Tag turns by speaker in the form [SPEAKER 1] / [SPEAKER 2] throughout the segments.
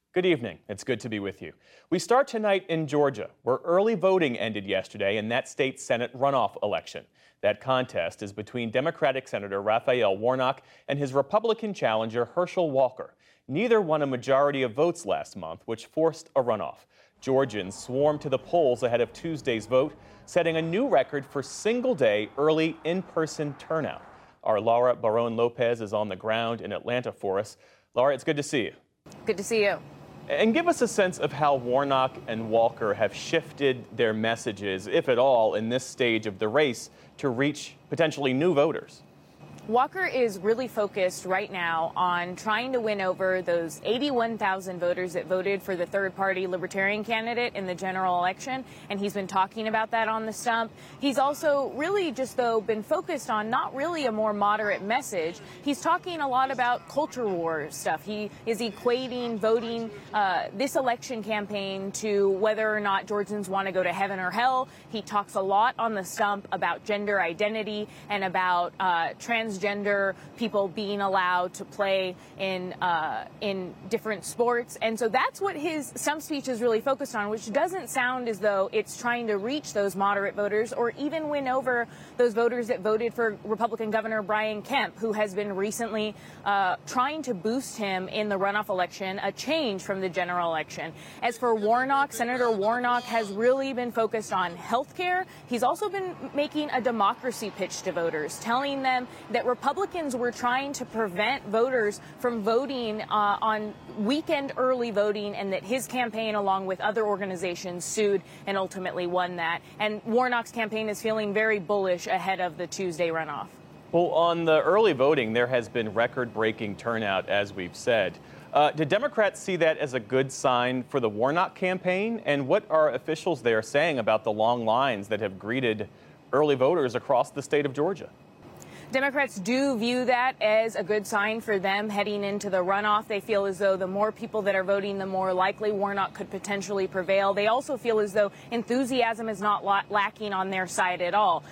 [SPEAKER 1] Good evening. It's good to be with you. We start tonight in Georgia, where early voting ended yesterday in that state's Senate runoff election. That contest is between Democratic Senator Raphael Warnock and his Republican challenger Herschel Walker. Neither won a majority of votes last month, which forced a runoff. Georgians swarmed to the polls ahead of Tuesday's vote, setting a new record for single-day early in-person turnout. Our Laura Barón-Lopez is on the ground in Atlanta for us. Laura, it's good to see you.
[SPEAKER 2] Good to see you.
[SPEAKER 1] And give us a sense of how Warnock and Walker have shifted their messages, if at all, in this stage of the race to reach potentially new voters.
[SPEAKER 2] Walker is really focused right now on trying to win over those 81,000 voters that voted for the third-party Libertarian candidate in the general election, and he's been talking about that on the stump. He's also really just, though, been focused on not really a more moderate message. He's talking a lot about culture war stuff. He is equating voting this election campaign to whether or not Georgians want to go to heaven or hell. He talks a lot on the stump about gender identity and about transgender people being allowed to play in different sports. And so that's what his stump speech is really focused on, which doesn't sound as though it's trying to reach those moderate voters or even win over those voters that voted for Republican Governor Brian Kemp, who has been recently trying to boost him in the runoff election, a change from the general election. As for Warnock, Senator Warnock has really been focused on health care. He's also been making a democracy pitch to voters, telling them that Republicans were trying to prevent voters from voting on weekend early voting, and that his campaign, along with other organizations, sued and ultimately won that. And Warnock's campaign is feeling very bullish ahead of the Tuesday runoff.
[SPEAKER 1] Well, on the early voting, there has been record-breaking turnout, as we've said. Do Democrats see that as a good sign for the Warnock campaign? And what are officials there saying about the long lines that have greeted early voters across the state of Georgia?
[SPEAKER 2] Democrats do view that as a good sign for them heading into the runoff. They feel as though the more people that are voting, the more likely Warnock could potentially prevail. They also feel as though enthusiasm is not lacking on their side at all.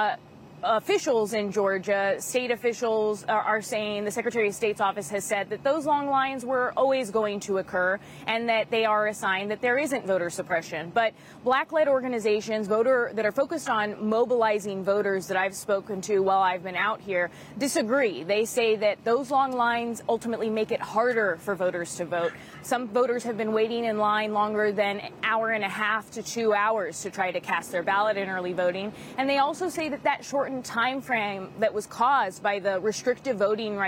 [SPEAKER 2] Officials in Georgia, state officials are saying, the Secretary of State's office has said that those long lines were always going to occur and that they are a sign that there isn't voter suppression. But black-led organizations, that are focused on mobilizing voters that I've spoken to while I've been out here, disagree. They say that those long lines ultimately make it harder for voters to vote. Some voters have been waiting in line longer than an hour and a half to 2 hours to try to cast their ballot in early voting. And they also say that that shortened time frame that was caused by the restrictive voting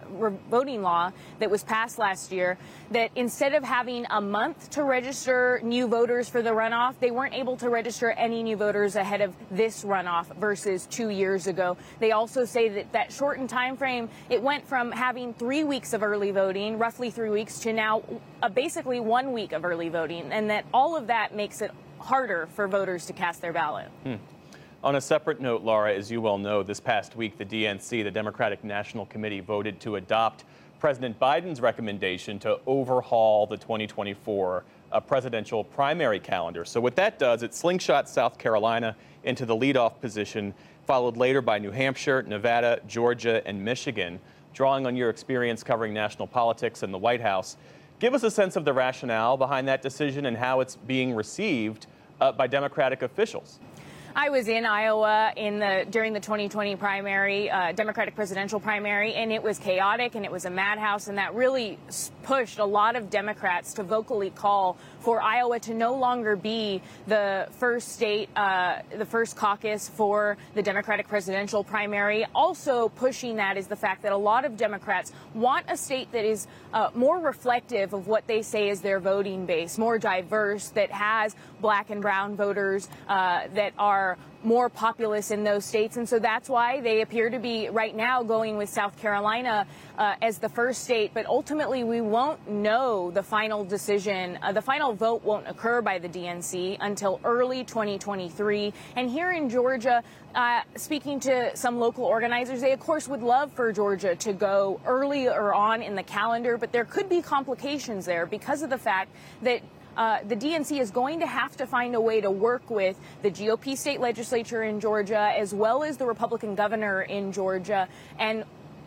[SPEAKER 2] law that was passed last year, that instead of having a month to register new voters for the runoff, they weren't able to register any new voters ahead of this runoff versus 2 years ago. They also say that that shortened time frame, it went from having 3 weeks of early voting, roughly 3 weeks, to now basically 1 week of early voting, and that all of that makes it harder for voters to cast their ballot.
[SPEAKER 1] On a separate note, Laura, as you well know, this past week, the DNC, the Democratic National Committee, voted to adopt President Biden's recommendation to overhaul the 2024 presidential primary calendar. So what that does, it slingshots South Carolina into the leadoff position, followed later by New Hampshire, Nevada, Georgia, and Michigan. Drawing on your experience covering national politics and the White House, give us a sense of the rationale behind that decision and how it's being received by Democratic officials.
[SPEAKER 2] I was in Iowa during the 2020 primary, Democratic presidential primary, and it was chaotic and it was a madhouse, and that really pushed a lot of Democrats to vocally call for Iowa to no longer be the first state, the first caucus for the Democratic presidential primary. Also pushing that is the fact that a lot of Democrats want a state that is more reflective of what they say is their voting base, more diverse, that has black and brown voters that are more populous in those states. And so that's why they appear to be right now going with South Carolina as the first state. But ultimately, we won't know the final decision. The final vote won't occur by the DNC until early 2023. And here in Georgia, speaking to some local organizers, they, of course, would love for Georgia to go earlier on in the calendar. But there could be complications there because of the fact that the DNC is going to have to find a way to work with the GOP state legislature in Georgia, as well as the Republican governor in Georgia, and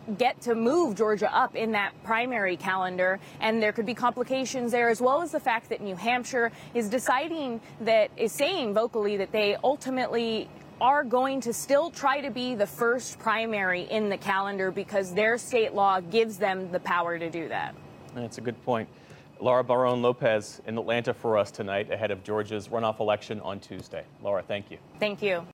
[SPEAKER 2] get to move Georgia up in that primary calendar, and there could be complications there, as well as the fact that New Hampshire is saying vocally that they ultimately are going to still try to be the first primary in the calendar because their state law gives them the power to do that.
[SPEAKER 1] That's a good point. Laura Barron Lopez in Atlanta for us tonight ahead of Georgia's runoff election on Tuesday. Laura, thank you.
[SPEAKER 2] Thank you.